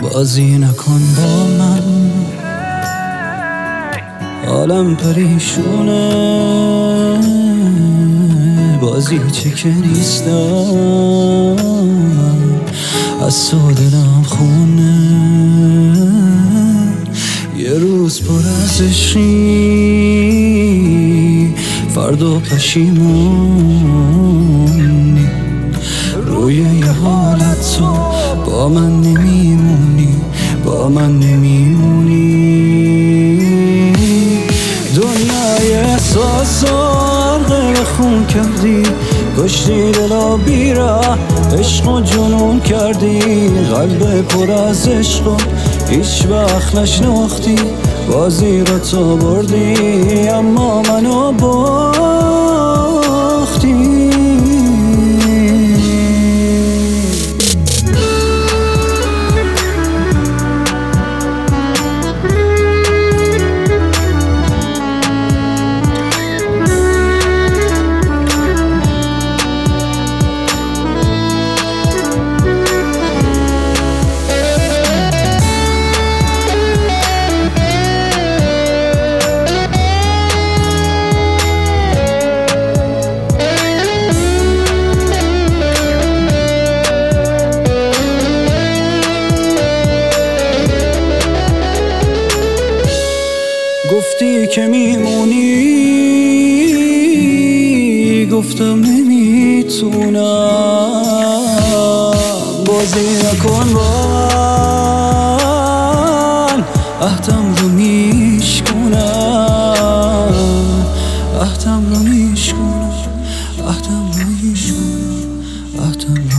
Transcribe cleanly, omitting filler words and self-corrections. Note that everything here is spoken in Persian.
بازی نکن با من، عالم پریشونه، بازی چه که نیستم، از تو دلم خونه. یه روز پر از عشقی، فردا پشیمونی، روی یه حالت تو با من نمیمونی، با من نمیمونی. دنیای احساس غرق خون کردی، کشتی دلا بیره، عشق و جنون کردی، قلب پر از عشق و هیچ وقت نشناختی، بازی رو تو بردی اما منو باختی. گفتی که میمونی، گفتم نمیتونم، بازی نکن با من، عهدم رو میشکنم، عهدم رو میشکنم، عهدم رو میشکنم، عهدم رو